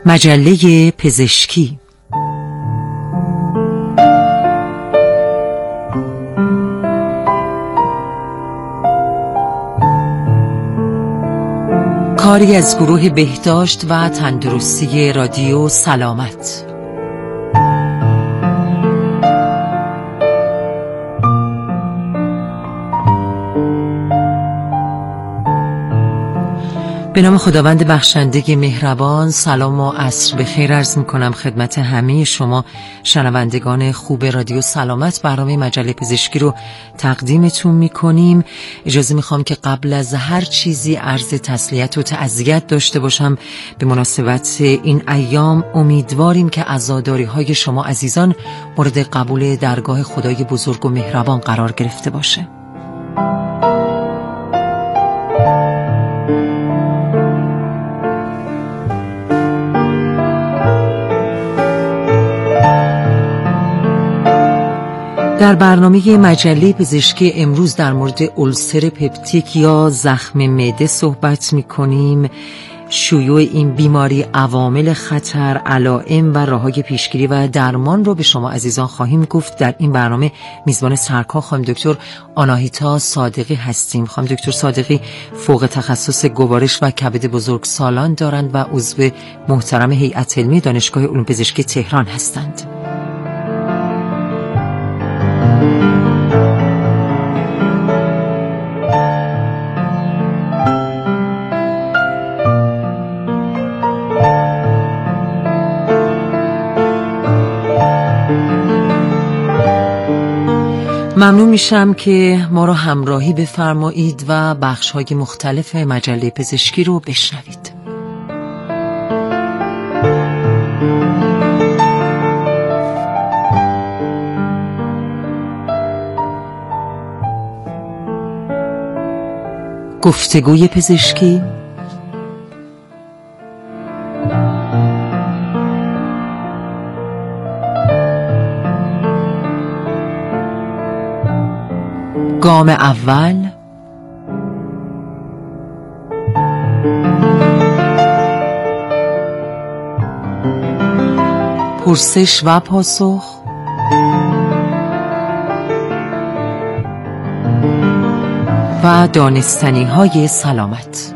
مجله پزشکی. کاری از گروه بهداشت و تندرستی رادیو سلامت. به نام خداوند بخشنده مهربان، سلام و عصر بخیر عرض می‌کنم خدمت همه شما شنوندگان خوب رادیو سلامت. برنامه مجله پزشکی رو تقدیمتون می‌کنیم. اجازه می‌خوام که قبل از هر چیزی عرض تسلیت و تعزیت داشته باشم به مناسبت این ایام. امیدواریم که عزاداری‌های شما عزیزان مورد قبول درگاه خدای بزرگ و مهربان قرار گرفته باشه. در برنامه مجله پزشکی امروز در مورد ألسر پپتیک یا زخم معده صحبت می‌کنیم. شیوع این بیماری، عوامل خطر، علائم و راه‌های پیشگیری و درمان رو به شما عزیزان خواهیم گفت. در این برنامه میزبان سرکار خانم دکتر آناهیتا صادقی هستیم. خانم دکتر صادقی فوق تخصص گوارش و کبد بزرگسالان دارند و عضو محترم هیئت علمی دانشگاه علوم پزشکی تهران هستند. ممنون میشم که ما رو همراهی بفرمایید و بخش‌های مختلف مجله پزشکی رو بشنوید. گفتگوی پزشکی. گام اول. پرسش و پاسخ. و دانستنی های سلامت.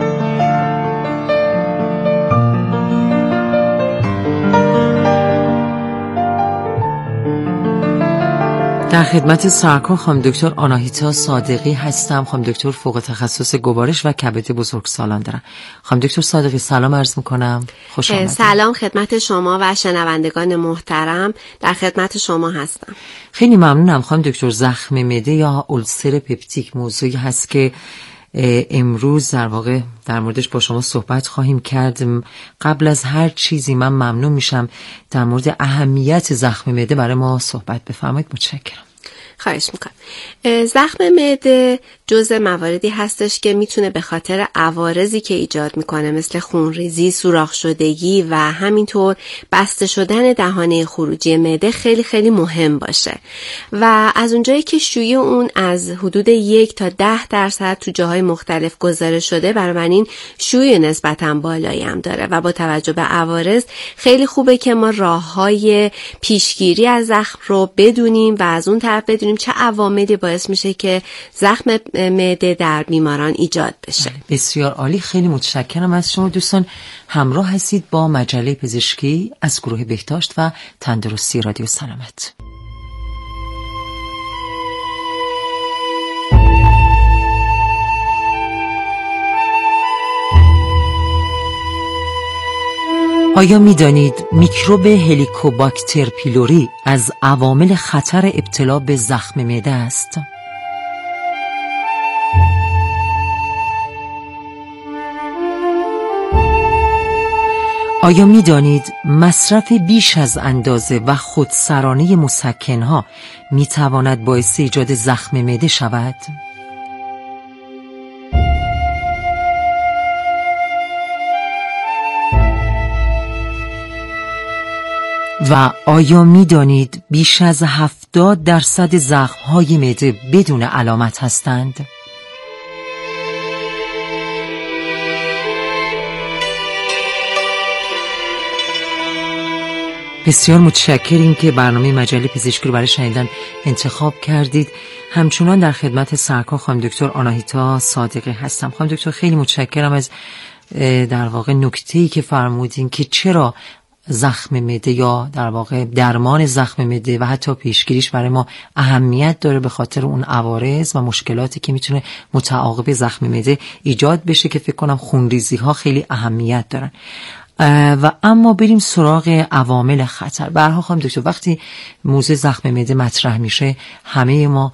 در خدمت سرکار خانم دکتر آناهیتا صادقی هستم. خانم دکتر فوق تخصص گوارش و کبد بزرگسالان دارن. خانم دکتر صادقی سلام عرض میکنم. خوش آمدید. سلام خدمت شما و شنوندگان محترم، در خدمت شما هستم. خیلی ممنونم خانم دکتر. زخم معده یا ألسر پپتیک موضوعی هست که امروز در واقع در موردش با شما صحبت خواهیم کرد. قبل از هر چیزی من ممنون میشم در مورد اهمیت زخم معده برای ما صحبت بفرمایید. متشکرم. خواهش میکنم. زخم معده جزء مواردی هستش که میتونه به خاطر عوارضی که ایجاد میکنه مثل خونریزی، سوراخ شدگی و همینطور بسته شدن دهانه خروجی معده خیلی خیلی مهم باشه و از اونجایی که شیوع اون از حدود 1 تا 10% تو جاهای مختلف گزارش شده، بنابراین شیوع نسبتاً بالایی هم داره و با توجه به عوارض خیلی خوبه که ما راههای پیشگیری از زخم رو بدونیم و از اون طرف بدونیم چه عواملی باعث میشه که زخم معده در بیماران ایجاد بشه. بسیار عالی. خیلی متشکرم از شما دوستان. همراه هستید با مجله پزشکی از گروه بهداشت و تندرستی رادیو سلامت. آیا می‌دانید میکروب هلیکوباکتر پیلوری از عوامل خطر ابتلا به زخم معده است؟ آیا می‌دانید مصرف بیش از اندازه و خودسرانه مسکن‌ها می‌تواند باعث ایجاد زخم معده شود؟ و آیا می‌دانید بیش از 70% زخم‌های معده بدون علامت هستند؟ بسیار متشکریم که برنامه مجله پزشکی رو برای شنیدن انتخاب کردید. همچنان در خدمت سرکار خانم دکتر آناهیتا صادقی هستم. خانم دکتر خیلی متشکرم از در واقع نکته‌ای که فرمودین که چرا زخم معده یا در واقع درمان زخم معده و حتی پیشگیریش برای ما اهمیت داره، به خاطر اون عوارض و مشکلاتی که میتونه متعاقب زخم معده ایجاد بشه که فکر کنم خونریزی ها خیلی اهمیت دارن. و اما بریم سراغ عوامل خطر. به هر حال خانم دکتر وقتی موضوع زخم معده مطرح میشه همه ما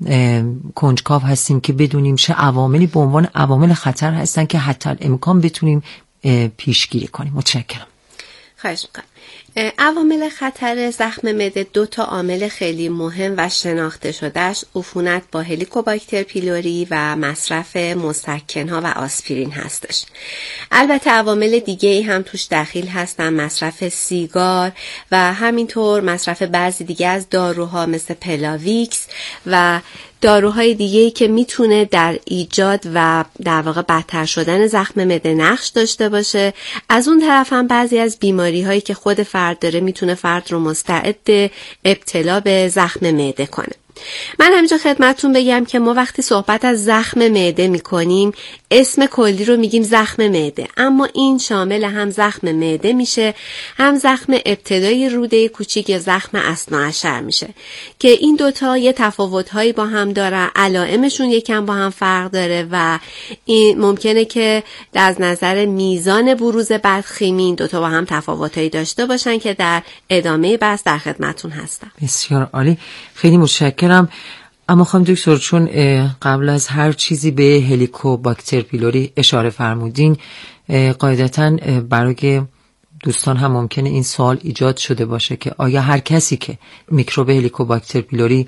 کنجکاو هستیم که بدونیم چه عواملی به عنوان عوامل خطر هستن که حتی امکان بتونیم پیشگیری کنیم. متشکرم. خواهش میکنم. عوامل خطر زخم معده 2 عامل خیلی مهم و شناخته شدهش عفونت با هلیکوباکتر پیلوری و مصرف مسکن‌ها و آسپرین هستش. البته عوامل دیگه هم توش دخیل هستن، مصرف سیگار و همینطور مصرف بعضی دیگه از داروها مثل پلاویکس و داروهای دیگه‌ای که میتونه در ایجاد و در واقع بدتر شدن زخم معده نقش داشته باشه. از اون طرف هم بعضی از بیماری‌هایی که خود فرد داره میتونه فرد رو مستعد ابتلا به زخم معده کنه. من همینجا خدمتتون بگم که ما وقتی صحبت از زخم معده میکنیم اسم کلی رو میگیم زخم معده، اما این شامل هم زخم معده میشه، هم زخم ابتدایی روده کوچیک یا زخم اثناعشر میشه که این 2 یه تفاوت‌هایی با هم دارن، علائمشون یکم با هم فرق داره و این ممکنه که از نظر میزان بروز بدخیمی این 2 با هم تفاوت‌هایی داشته باشن که در ادامه بحث در خدمتتون هستم. بسیار عالی، خیلی متشکرم. اما خانم دکتر چون قبل از هر چیزی به هلیکوباکتر پیلوری اشاره فرمودین، قاعدتاً برای دوستان هم ممکنه این سوال ایجاد شده باشه که آیا هر کسی که میکروب هلیکوباکتر پیلوری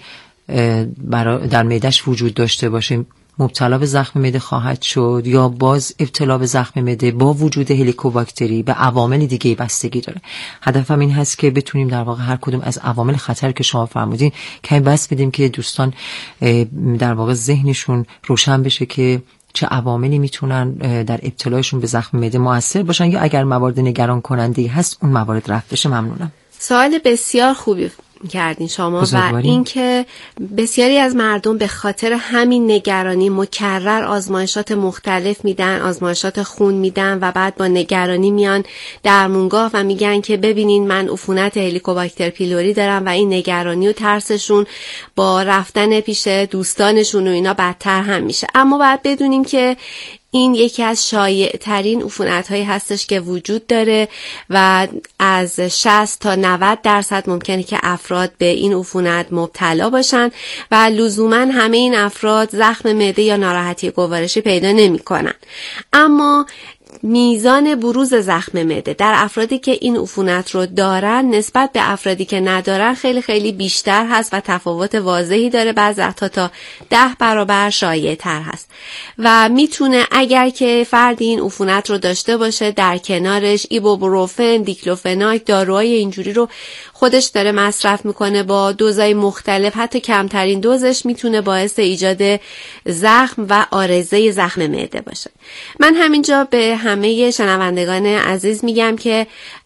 در معده‌اش وجود داشته باشه مبتلا به زخم معده خواهد شد یا باز ابتلا به زخم معده با وجود هلیکوباکتری به عوامل دیگه بستگی داره؟ هدفم این هست که بتونیم در واقع هر کدوم از عوامل خطر که شما فرمودین کمی بس بدیم که دوستان در واقع ذهنشون روشن بشه که چه عواملی میتونن در ابتلایشون به زخم معده مؤثر باشن یا اگر موارد نگران کننده هست اون موارد رفع بشه. ممنونم. سوال بسیار خوبی کردین شما و اینکه بسیاری از مردم به خاطر همین نگرانی مکرر آزمایشات مختلف میدن، آزمایشات خون میدن و بعد با نگرانی میان درمونگاه و میگن که ببینین من عفونت هلیکوباکتر پیلوری دارم و این نگرانی و ترسشون با رفتن پیش دوستانشون و اینا بدتر هم میشه. اما باید بدونیم که این یکی از شایع ترین عفونت‌هایی هستش که وجود داره و از 60 تا 90% ممکنه که افراد به این عفونت مبتلا باشن و لزوما همه این افراد زخم معده یا ناراحتی گوارشی پیدا نمی‌کنن. اما میزان بروز زخم معده در افرادی که این عفونت رو دارن نسبت به افرادی که ندارن خیلی خیلی بیشتر هست و تفاوت واضحی داره، بعضی وقتا تا 10 برابر شایع تر هست و میتونه اگر که فردی این عفونت رو داشته باشه در کنارش ایبوپروفن، دیکلوفناک، داروهای اینجوری رو خودش داره مصرف میکنه با دوزای مختلف، حتی کمترین دوزش میتونه باعث ایجاد زخم و عارضه زخم معده باشه. من همینجا به همه شنوندگان عزیز میگم که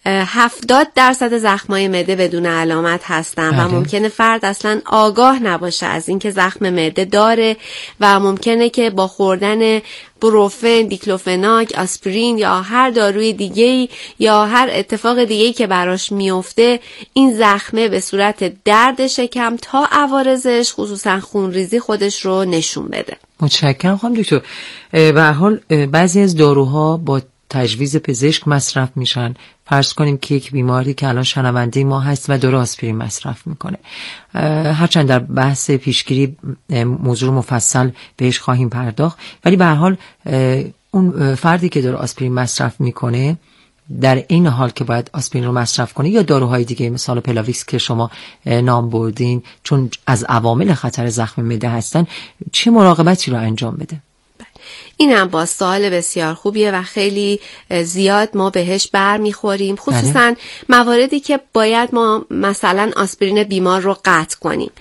70% زخمای معده بدون علامت هستن و ممکنه فرد اصلا آگاه نباشه از اینکه زخم معده داره و ممکنه که با خوردن بروفن، دیکلوفناک، آسپرین یا هر داروی دیگه‌ای یا هر اتفاق دیگه‌ای که براش میفته این زخمه به صورت درد شکم تا عوارضش خصوصا خونریزی خودش رو نشون بده. متشکرم خانم دکتر. به هر حال بعضی از داروها با تجویز پزشک مصرف میشن. فرض کنیم که یک بیماری که الان شنونده ما هست و داره آسپرین مصرف میکنه، هرچند در بحث پیشگیری موضوع مفصل بهش خواهیم پرداخت، ولی به هر حال اون فردی که داره آسپرین مصرف میکنه در این حال که باید آسپرین رو مصرف کنه یا داروهای دیگه مثال پلاویکس که شما نام بردین چون از عوامل خطر زخم معده هستن، چه مراقبتی رو انجام بده؟ این هم با سوال بسیار خوبیه و خیلی زیاد ما بهش برمیخوریم، خصوصا مواردی که باید ما مثلا آسپرین بیمار رو قطع کنیم.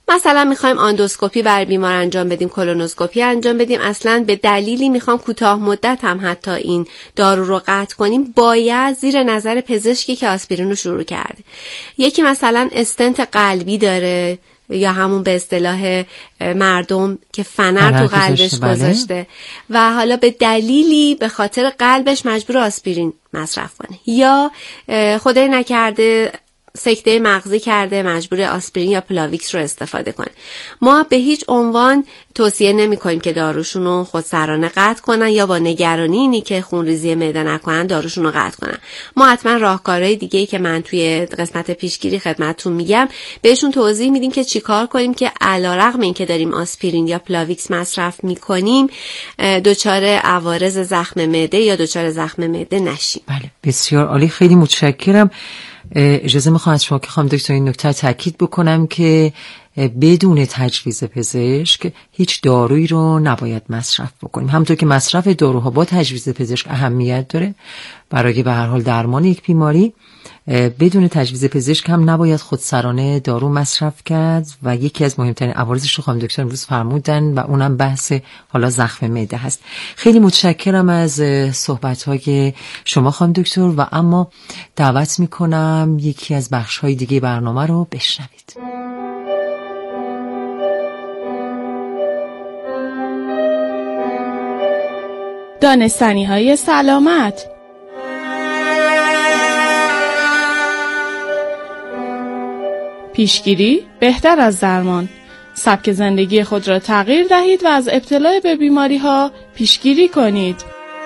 مثلا میخوایم اندوسکوپی بر بیمار انجام بدیم، کولونوسکوپی انجام بدیم، اصلا به دلیلی میخوام کوتاه مدت هم حتی این دارو رو قطع کنیم، باید زیر نظر پزشکی که آسپرین رو شروع کرده. یکی مثلا استنت قلبی داره یا همون به اصطلاح مردم که فنر تو قلبش گذاشته و حالا به دلیلی به خاطر قلبش مجبور آسپرین مصرف کنه، یا خدای نکرده سکته مغزی کرده مجبور آسپرین یا پلاویکس رو استفاده کنه. ما به هیچ عنوان توصیه نمی کنیم که داروشون رو خودسرانه قطع کنن یا با نگرانی اینی که خونریزی معده نکنن داروشون رو قطع کنن. ما حتما راهکارهای دیگه‌ای که من توی قسمت پیشگیری خدمتتون میگم بهشون توضیح میدیم که چیکار کنیم که علیرغم اینکه داریم آسپرین یا پلاویکس مصرف میکنیم دچار عوارض زخم معده یا دچار زخم معده نشیم. بله بسیار عالی، خیلی متشکرم. اجازه میخوام از شما که خانم دکتر این نکته تاکید بکنم که بدون تجویز پزشک هیچ دارویی رو نباید مصرف بکنیم. همونطور که مصرف داروها با تجویز پزشک اهمیت داره برای به هر حال درمان یک بیماری، بدون تجویز پزشک هم نباید خودسرانه دارو مصرف کرد و یکی از مهمترین عوارضش رو خانم دکتر امروز فرمودن و اونم بحث حالا زخم معده هست. خیلی متشکرم از صحبت‌های شما خانم دکتر و اما دعوت میکنم یکی از بخش‌های دیگه برنامه رو بشنوید. دانستنی‌های سلامت. پیشگیری بهتر از درمان. سبک زندگی خود را تغییر دهید و از ابتلا به بیماری‌ها پیشگیری کنید.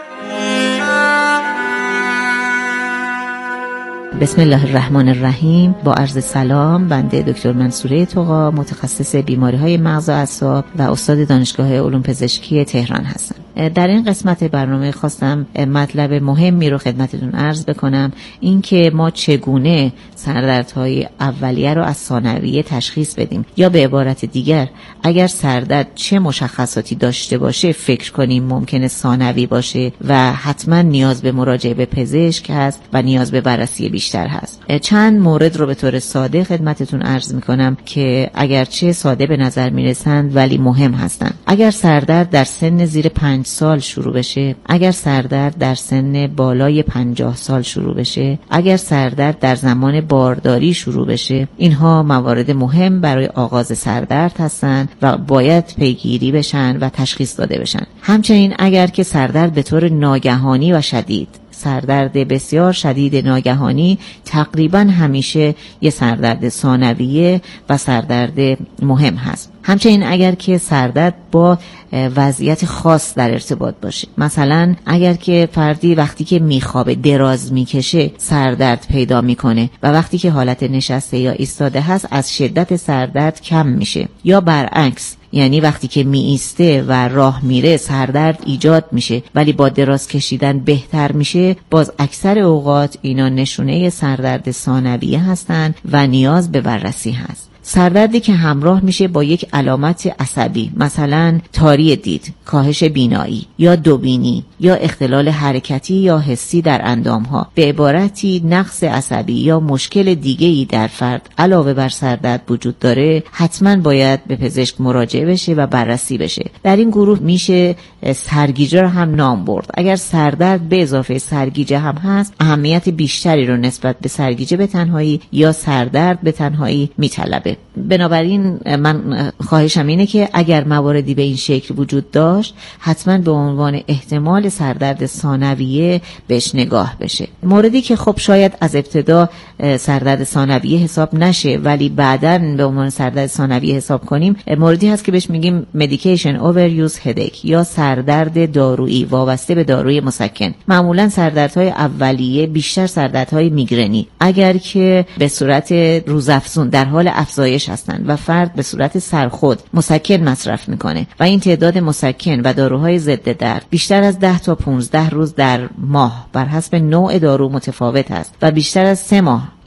بسم الله الرحمن الرحیم. با عرض سلام، بنده دکتر منصوره طغا، متخصص بیماری‌های مغز و اعصاب و استاد دانشگاه علوم پزشکی تهران هستم. در این قسمت برنامه خواستم مطلب مهمی رو خدمتتون عرض بکنم، این که ما چگونه سردردهای اولیه رو از ثانویه تشخیص بدیم، یا به عبارت دیگر اگر سردرد چه مشخصاتی داشته باشه فکر کنیم ممکنه ثانوی باشه و حتما نیاز به مراجعه به پزشک هست و نیاز به بررسی بیشتر هست. چند مورد رو به طور ساده خدمتتون عرض میکنم که اگرچه ساده به نظر میرسند ولی مهم هستند. اگر سردرد در سن زیر 5 سال شروع بشه، اگر سردرد در سن بالای 50 سال شروع بشه، اگر سردرد در زمان بارداری شروع بشه، اینها موارد مهم برای آغاز سردرد هستند و باید پیگیری بشن و تشخیص داده بشن. همچنین اگر که سردرد به طور ناگهانی و شدید، سردرد بسیار شدید ناگهانی تقریبا همیشه یه سردرد ثانویه و سردرد مهم هست. همچنین اگر که سردرد با وضعیت خاص در ارتباط باشه، مثلا اگر که فردی وقتی که میخوابه دراز میکشه سردرد پیدا میکنه و وقتی که حالت نشسته یا ایستاده هست از شدت سردرد کم میشه، یا برعکس، یعنی وقتی که می ایسته و راه میره سردرد ایجاد میشه ولی با دراز کشیدن بهتر میشه، باز اکثر اوقات اینا نشونه سردرد ثانویه هستن و نیاز به بررسی هست. سردردی که همراه میشه با یک علامت عصبی، مثلا تاری دید، کاهش بینایی یا دوبینی یا اختلال حرکتی یا حسی در اندامها، به عبارتی نقص عصبی یا مشکل دیگه‌ای در فرد علاوه بر سردرد وجود داره، حتما باید به پزشک مراجعه بشه و بررسی بشه. در این گروه میشه سرگیجه رو هم نام برد. اگر سردرد به اضافه سرگیجه هم هست، اهمیت بیشتری رو نسبت به سرگیجه به تنهایی یا سردرد به تنهایی میطلبه. بنابراین من خواهشم اینه که اگر مواردی به این شکل وجود داشت حتما به عنوان احتمال سردرد ثانویه بهش نگاه بشه. موردی که خب شاید از ابتدا سردرد ثانویه حساب نشه ولی بعداً به عنوان سردرد ثانویه حساب کنیم، موردی هست که بهش میگیم medication overuse headache یا سردرد دارویی وابسته به داروی مسکن. معمولاً سردردهای اولیه بیشتر سردردهای میگرنی اگر که به صورت روزافزون در حال افزایش هستند و فرد به صورت سرخود مسکن مصرف میکنه و این تعداد مسکن و داروهای ضد درد بیشتر از 10 تا 15 روز در ماه بر حسب نوع دارو متفاوت است و بیشتر از 3 ماه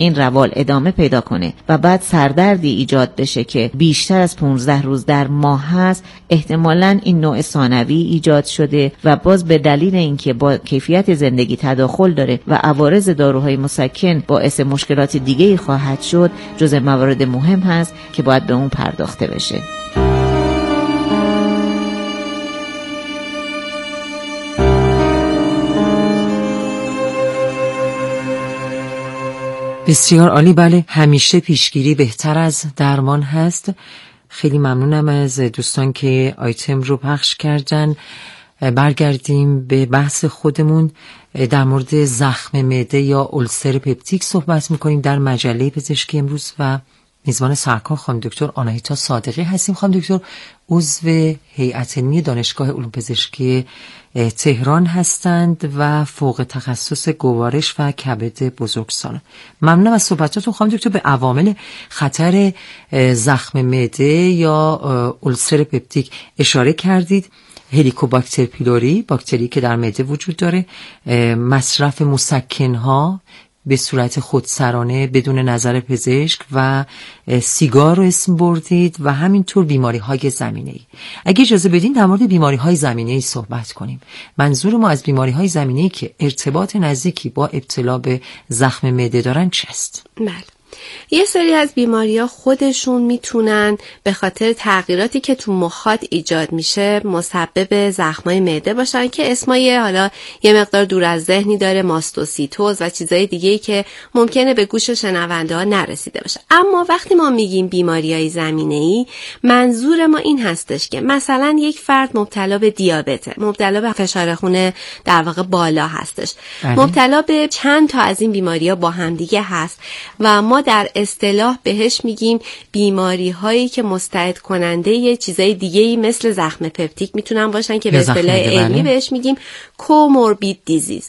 این روال ادامه پیدا کنه و بعد سردردی ایجاد بشه که بیشتر از 15 روز در ماه هست، احتمالاً این نوع ثانوی ایجاد شده و باز به دلیل اینکه با کیفیت زندگی تداخل داره و عوارض داروهای مسکن باعث مشکلات دیگه‌ای خواهد شد، جزء موارد مهم هست که باید به اون پرداخته بشه. بسیار عالی. بله، همیشه پیشگیری بهتر از درمان هست. خیلی ممنونم از دوستان که آیتم رو پخش کردن. برگردیم به بحث خودمون. در مورد زخم معده یا ألسر پپتیک صحبت میکنیم در مجله پزشکی امروز و میزبان سرکار خانم دکتر آناهیتا صادقی هستیم. خانم دکتر عضو هیئت علمی دانشگاه علوم پزشکی تهران هستند و فوق تخصص گوارش و کبد بزرگسالان. ممنونم از صحبتاتون خانم دکتر. به عوامل خطر زخم معده یا ألسر پپتیک اشاره کردید. هلیکوباکتر پیلوری، باکتری که در معده وجود داره، مصرف مسکن‌ها به صورت خودسرانه بدون نظر پزشک و سیگار رو اسم بردید و همینطور بیماری‌های زمینه‌ای. اگه اجازه بدین در مورد بیماری‌های زمینه‌ای صحبت کنیم. منظور ما از بیماری‌های زمینه‌ای که ارتباط نزدیکی با ابتلا به زخم معده دارن چیست؟ بله. یه سری از بیماری‌ها خودشون میتونن به خاطر تغییراتی که تو مخاط ایجاد میشه مسبب زخمای معده باشن که اسمای حالا یه مقدار دور از ذهنی داره، ماستوسیتوز و چیزای دیگه‌ای که ممکنه به گوش شنونده ها نرسیده باشه. اما وقتی ما میگیم بیماری‌های زمینه‌ای، منظور ما این هستش که مثلا یک فرد مبتلا به دیابته، مبتلا به فشار خون در واقع بالا هستش، مبتلا به چند تا از این بیماری‌ها با هم دیگه هست و ما در اصطلاح بهش میگیم بیماری هایی که مستعد کننده یه چیزای دیگه‌ای مثل زخم پپتیک میتونن باشن که به اصطلاح علمی بهش میگیم کوموربید دیزیز.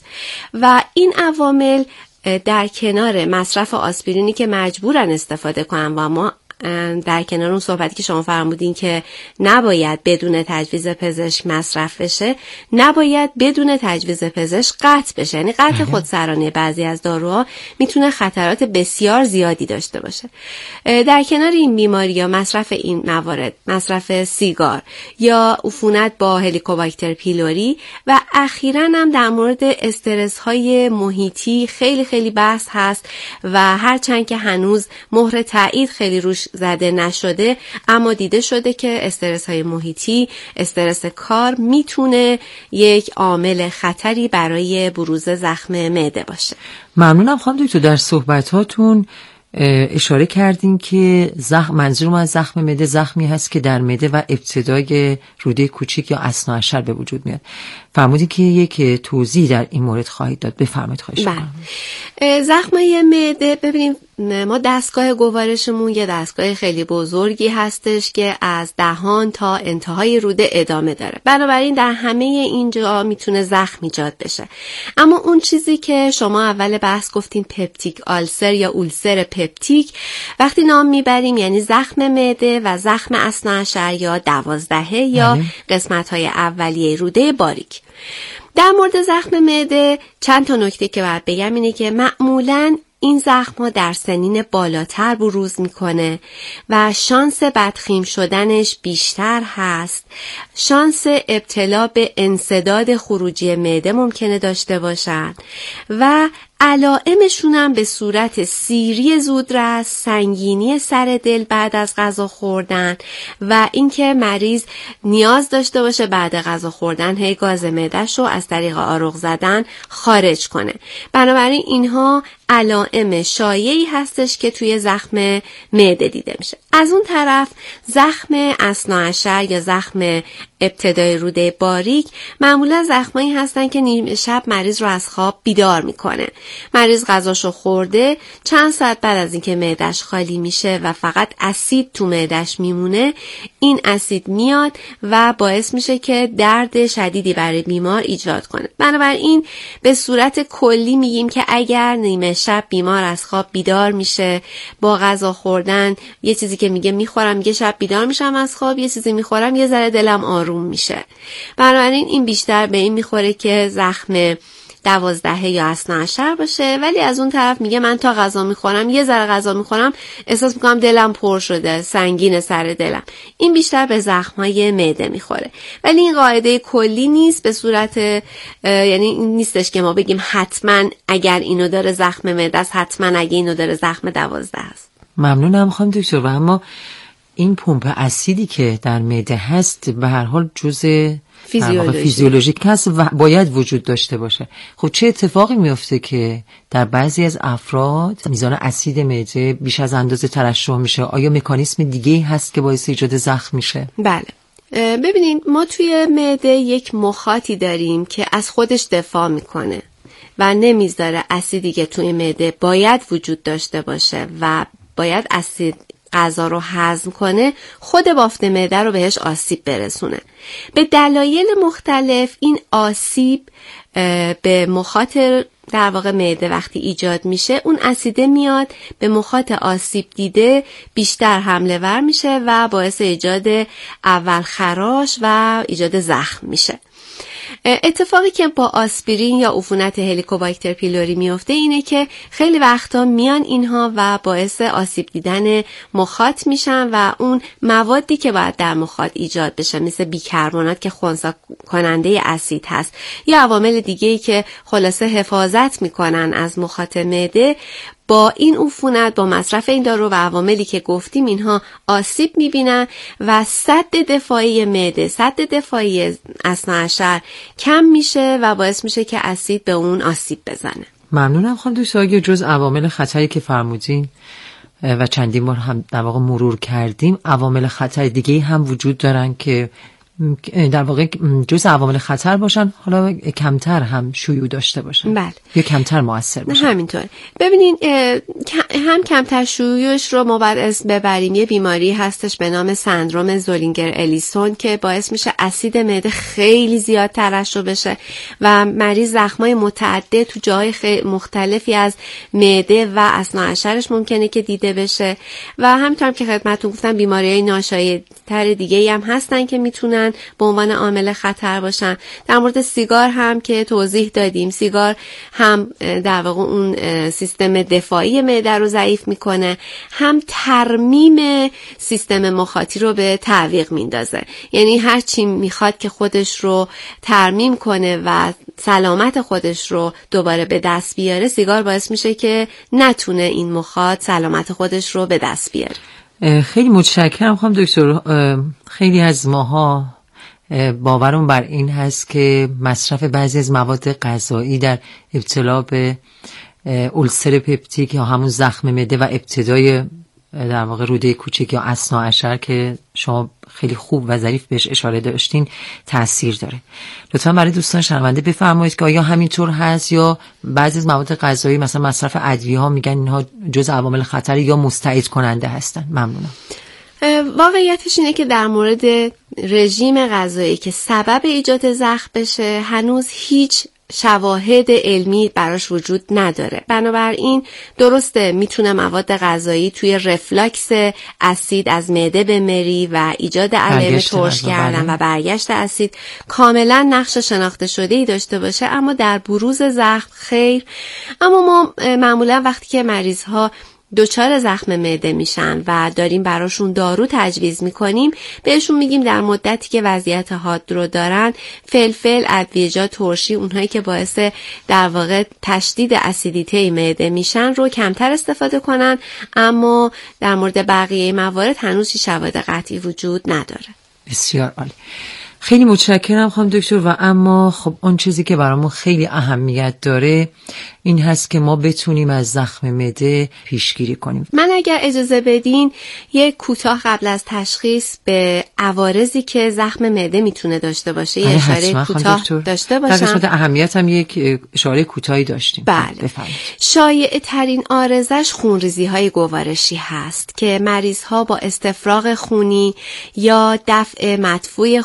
و این عوامل در کنار مصرف آسپرینی که مجبورن استفاده کنن و ما در کنار اون صحبتی که شما فرمودین که نباید بدون تجویز پزشک مصرف بشه، نباید بدون تجویز پزشک قطع بشه. یعنی قطع خودسرانه بعضی از داروها میتونه خطرات بسیار زیادی داشته باشه. در کنار این بیماری‌ها مصرف این موارد، مصرف سیگار یا عفونت با هلیکوباکتر پیلوری و اخیراً هم در مورد استرس‌های محیطی خیلی خیلی بحث هست و هرچند که هنوز مهر تایید خیلی روش زده نشده، اما دیده شده که استرس های محیطی، استرس کار میتونه یک عامل خطری برای بروز زخم معده باشه. ممنونم خانم دکتر. در صحبتاتون اشاره کردین که منظور ما از زخم معده زخمی هست که در معده و ابتدای روده کوچیک یا اثناعشر به وجود میاد. فرمودین که یک توضیح در این مورد خواهید داد. بفرمایید خواهش می‌کنم. زخمای معده، ببینیم ما دستگاه گوارشمون یه دستگاه خیلی بزرگی هستش که از دهان تا انتهای روده ادامه داره. بنابراین در همه اینجا میتونه زخم ایجاد بشه. اما اون چیزی که شما اول بحث گفتین پپتیک آلسر یا ألسر پپتیک، وقتی نام میبریم یعنی زخم معده و زخم اثناعشر یا 12 یا قسمت‌های اولیه روده باریک. در مورد زخم معده چند تا نکته که باید بگم اینه که معمولاً این زخم‌ها در سنین بالاتر بروز میکنه و شانس بدخیم شدنش بیشتر هست. شانس ابتلا به انسداد خروجی معده ممکنه داشته باشن و علائمشون هم به صورت سیری زودرس، سنگینی سر دل بعد از غذا خوردن و اینکه مریض نیاز داشته باشه بعد غذا خوردن هی گاز معده‌ش رو از طریق آروغ زدن خارج کنه. بنابراین اینها علائم شایعی هستش که توی زخم معده دیده میشه. از اون طرف زخم اثناعشر یا زخم ابتدای روده باریک معمولا زخمایی هستن که نیمه شب مریض رو از خواب بیدار میکنه. مریض غذاشو خورده، چند ساعت بعد از اینکه معده‌اش خالی میشه و فقط اسید تو معده‌اش میمونه، این اسید میاد و باعث میشه که درد شدیدی برای بیمار ایجاد کنه. بنابراین به صورت کلی میگیم که اگر نیمه شب بیمار از خواب بیدار میشه با غذا خوردن، یه چیزی که میگه میخورم یه شب بیدار میشم از خواب، یه چیزی میخورم یه ذره دلم آروم میشه، بنابراین این بیشتر به این میخوره که زخم 12 یا اثنا عشر باشه، ولی از اون طرف میگه من تا غذا میخورم، یه ذره غذا میخورم احساس میکنم دلم پر شده، سنگین سر دلم. این بیشتر به زخم‌های معده میخوره. ولی این قاعده کلی نیست، به صورت یعنی این نیستش که ما بگیم حتما اگر اینو داره زخم معده است، حتما اگه اینو داره زخم 12 است. ممنونم خانم دکتر. و اما این پمپ اسیدی که در معده هست به هر حال جزء فیزیولوژیک هست و باید وجود داشته باشه. خب چه اتفاقی میفته که در بعضی از افراد میزان اسید معده بیش از اندازه ترشح میشه؟ آیا مکانیسم دیگه‌ای هست که باعث ایجاد زخم میشه؟ بله، ببینید ما توی معده یک مخاطی داریم که از خودش دفاع میکنه و نمیذاره اسیدی که توی معده باید وجود داشته باشه و باید اسید غذا رو هضم کنه، خود بافت معده رو بهش آسیب برسونه. به دلایل مختلف این آسیب به مخاط در واقع معده وقتی ایجاد میشه، اون اسیده میاد به مخاط آسیب دیده بیشتر حمله ور میشه و باعث ایجاد اول خراش و ایجاد زخم میشه. اتفاقی که با آسپرین یا عفونت هلیکوباکتر پیلوری میفته اینه که خیلی وقتا میان اینها و باعث آسیب دیدن مخاط میشن و اون موادی که باید در مخاط ایجاد بشه مثل بیکربنات که خنثی کننده اسید هست یا عوامل دیگه‌ای که خلاصه حفاظت میکنن از مخاط معده، با این عفونت، با مصرف این دارو و عواملی که گفتیم اینها آسیب میبینن و سد دفاعی معده، سد دفاعی اثنا عشر کم میشه و باعث میشه که اسید به اون آسیب بزنه. ممنونم خانم دکتر. جز عوامل خطری که فرمودین و چندین بار هم در واقع مرور کردیم، عوامل خطر دیگه هم وجود دارن که در واقع جز عوامل خطر باشن، حالا کمتر هم شیوع داشته باشن. بله. یا کمتر مؤثر باشن. همینطور. ببینین هم کمتر شیوعش رو ما باید اسم ببریم. یه بیماری هستش به نام سندروم زولینگر الیسون که باعث میشه اسید معده خیلی زیاد ترشح بشه و مریض زخمای متعدد تو جاهای مختلفی از معده و اثنا عشرش ممکنه که دیده بشه و همینطور که خدمتتون گفتم بیماری‌های ناشایع‌تر دیگه‌ای هم هستن که میتونن به عنوان عامل خطر باشن. در مورد سیگار هم که توضیح دادیم، سیگار هم در واقع اون سیستم دفاعی معده رو ضعیف میکنه، هم ترمیم سیستم مخاطی رو به تعویق میندازه. یعنی هر چی میخواد که خودش رو ترمیم کنه و سلامت خودش رو دوباره به دست بیاره، سیگار باعث میشه که نتونه این مخاط سلامت خودش رو به دست بیاره. خیلی متشکرم خانم دکتر. خیلی از ماها باورم بر این هست که مصرف بعضی از مواد غذایی در ابتلا به اولسر پپتیک یا همون زخم معده و ابتدای در واقع روده کوچک یا اثنا عشر که شما خیلی خوب و ظریف بهش اشاره داشتین تأثیر داره. لطفا برای دوستان شنونده بفرمایید که آیا همینطور هست یا بعضی از مواد غذایی مثلا مصرف ادویه ها میگن اینها جز عوامل خطر یا مستعد کننده هستن؟ ممنونم. واقعیتش اینه که در مورد رژیم غذایی که سبب ایجاد زخم بشه هنوز هیچ شواهد علمی براش وجود نداره. بنابراین درسته میتونه مواد غذایی توی رفلاکس اسید از معده به مری و ایجاد علائم ترش کردن و برگشت اسید کاملا نقش شناخته شده‌ای داشته باشه، اما در بروز زخم خیر. اما ما معمولا وقتی که مریض ها دچار زخم معده میشن و داریم براشون دارو تجویز میکنیم، بهشون میگیم در مدتی که وضعیت حاد رو دارن فلفل، ادویه‌جات ترشی، اونهایی که باعث در واقع تشدید اسیدیته معده میشن رو کمتر استفاده کنن. اما در مورد بقیه موارد هنوز هیچ شواهد قطعی وجود نداره. بسیار عالی. خیلی متشکرم خانم دکتر. و اما خب اون چیزی که برامون خیلی اهمیت داره این هست که ما بتونیم از زخم معده پیشگیری کنیم. من اگر اجازه بدین یک کوتاه قبل از تشخیص به عوارضی که زخم معده میتونه داشته باشه یه اشاره کوتاه داشته باشم. در قسمت اهمیت هم یک اشاره کوتاهی داشتیم. بله. بفرمایید. شایع ترین عارضش خونریزی های گوارشی هست که مریض ها با استفراغ خونی یا دفع مدفوع خونی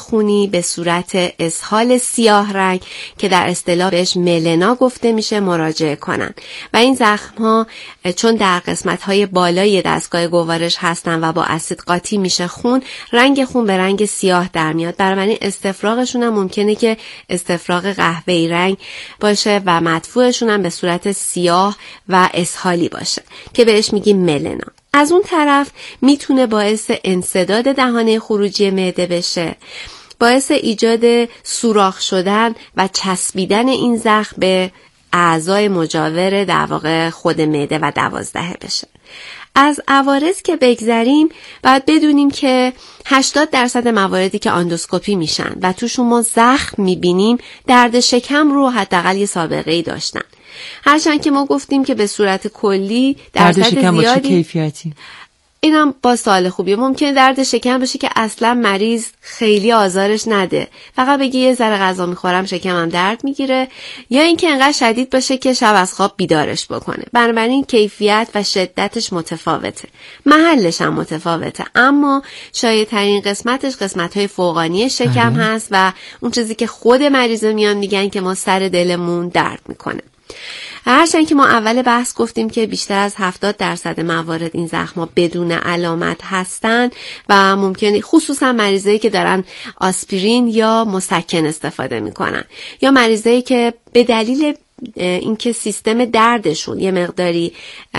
یعنی به صورت اسهال سیاه رنگ که در اصطلاح بهش ملنا گفته میشه مراجعه کنن و این زخم ها چون در قسمت های بالای دستگاه گوارش هستن و با اسید قاطی میشه خون، رنگ خون به رنگ سیاه در میاد. بنابراین استفراغشون هم ممکنه که استفراغ قهوه‌ای رنگ باشه و مدفوعشون هم به صورت سیاه و اسهالی باشه که بهش میگیم ملنا. از اون طرف میتونه باعث انسداد دهانه خروجی معده بشه، باعث ایجاد سوراخ شدن و چسبیدن این زخم به اعضای مجاور در واقع خود معده و 12 بشه. از عوارض که بگذریم باید بدونیم که 80% مواردی که آندوسکوپی میشن و توشون ما زخم میبینیم درد شکم رو حداقل یه سابقه‌ای داشتن. هرچند که ما گفتیم که به صورت کلی درد شکم با چه کیفیتی؟ اینم با سوال خوبیه. ممکنه درد شکم باشه که اصلا مریض خیلی آزارش نده، فقط بگه یه ذره غذا میخورم شکمم درد میگیره، یا اینکه انقدر شدید باشه که شب از خواب بیدارش بکنه. بنابراین کیفیت و شدتش متفاوته، محلش هم متفاوته، اما شایع‌ترین قسمتش قسمت‌های فوقانی شکم هست و اون چیزی که خود مریضا میان میگن که ما سر دلمون درد میکنه. هرچند که ما اول بحث گفتیم که بیشتر از 70% موارد این زخم‌ها بدون علامت هستن و ممکنه خصوصا مریضایی که دارن آسپرین یا مسکن استفاده میکنن یا مریضایی که به دلیل اینکه سیستم دردشون یه مقداری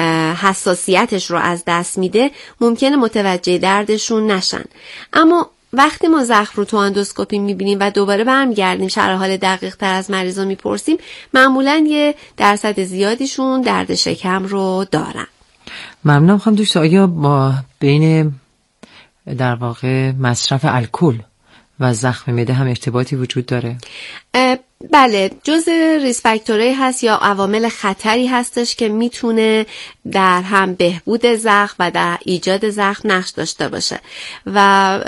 حساسیتش رو از دست میده ممکنه متوجه دردشون نشن. اما وقتی ما زخم رو تو اندوسکوپی میبینیم و دوباره برمیگردیم شرح حال دقیق تر از مریضا میپرسیم، معمولاً یه درصد زیادیشون درد شکم رو دارن. ممنونم خانم دکتر. آیا با بین در واقع مصرف الکل و زخم معده هم ارتباطی وجود داره؟ بله، جزء ریسک فاکتورایی هست یا عوامل خطری هستش که میتونه در هم بهبود زخم و در ایجاد زخم نقش داشته باشه و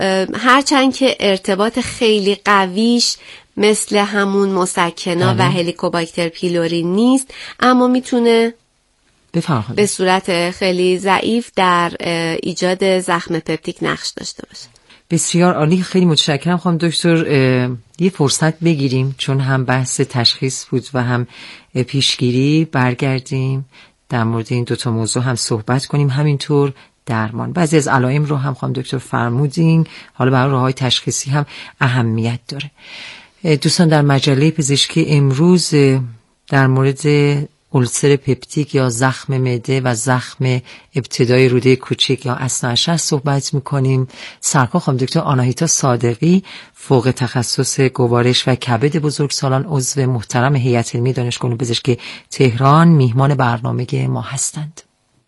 هرچند که ارتباط خیلی قویش مثل همون مسکنا و هلیکوباکتر پیلوری نیست، اما میتونه به صورت خیلی ضعیف در ایجاد زخم پپتیک نقش داشته باشه. بسیار عالی، خیلی متشکرم خانم دکتر. یه فرصت بگیریم چون هم بحث تشخیص بود و هم پیشگیری، برگردیم در مورد این دوتا موضوع هم صحبت کنیم، همینطور درمان. بعضی از علائم رو هم خانم دکتر فرمودین، حالا برای راه‌های تشخیصی هم اهمیت داره. دوستان، در مجله پزشکی امروز در مورد ألسر پپتیک یا زخم معده و زخم ابتدای روده کوچک یا اثناعشر صحبت میکنیم. سرکار خانم دکتر آناهیتا صادقی، فوق تخصص گوارش و کبد بزرگسالان، عضو محترم هیئت علمی دانشگاه علوم پزشکی تهران، میهمان برنامه ما هستند.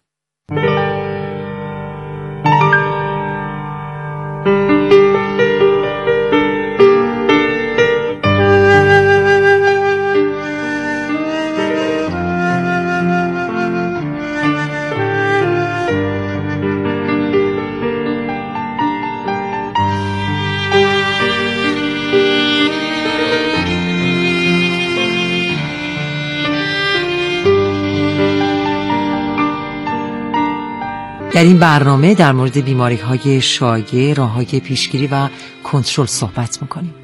در این برنامه در مورد بیماری‌های شایع، راه‌های پیشگیری و کنترل صحبت می‌کنیم.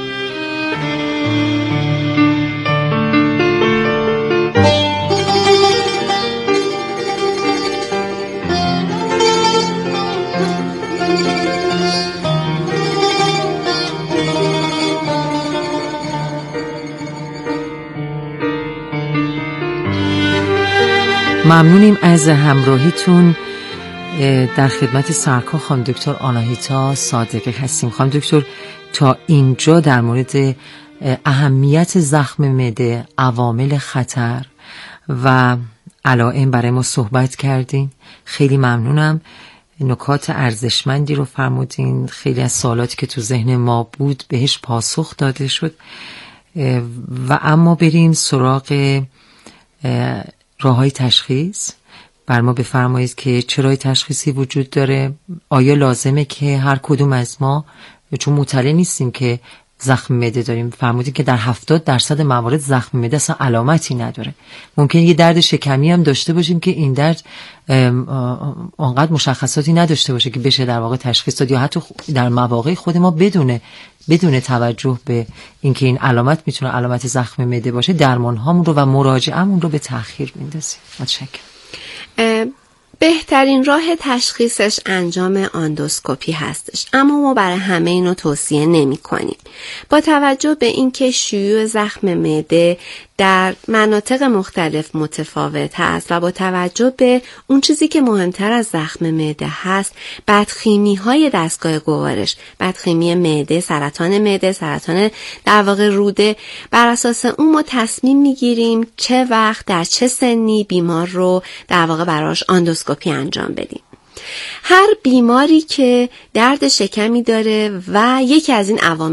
ممنونیم از همراهیتون. در خدمت سرکار خانم دکتر آناهیتا صادقی هستیم. خانم دکتر، تا اینجا در مورد اهمیت زخم معده، عوامل خطر و علائم برای ما صحبت کردین. خیلی ممنونم. نکات ارزشمندی رو فرمودین. خیلی از سوالاتی که تو ذهن ما بود بهش پاسخ داده شد. و اما بریم سراغ راه‌های تشخیص. بر ما بفرمایید که چه راه تشخیصی وجود داره؟ آیا لازمه که هر کدوم از ما، چون مطلع نیستیم که زخم معده داریم. فرمودید که در 70% موارد زخم معده اصلا علامتی نداره. ممکن یه درد شکمی هم داشته باشیم که این درد اونقدر مشخصاتی نداشته باشه که بشه در واقع تشخیص داد، یا حتی در مواقع خود ما بدون توجه به اینکه این علامت میتونه علامت زخم معده باشه درمان هامون رو و مراجعه‌مون رو به تأخیر میندازیم. متشکرم. بهترین راه تشخیصش انجام آندوسکوپی هستش، اما ما برای همه اینو توصیه نمی کنیم. با توجه به اینکه شیوع زخم معده در مناطق مختلف متفاوت هست و با توجه به اون چیزی که مهمتر از زخم معده هست، بدخیمی های دستگاه گوارش، بدخیمی معده، سرطان در واقع روده، بر اساس اون ما تصمیم میگیریم چه وقت در چه سنی بیمار رو در واقع براش آندوسکوپی انجام بدیم. هر بیماری که درد شکمی داره و یکی از این عوامل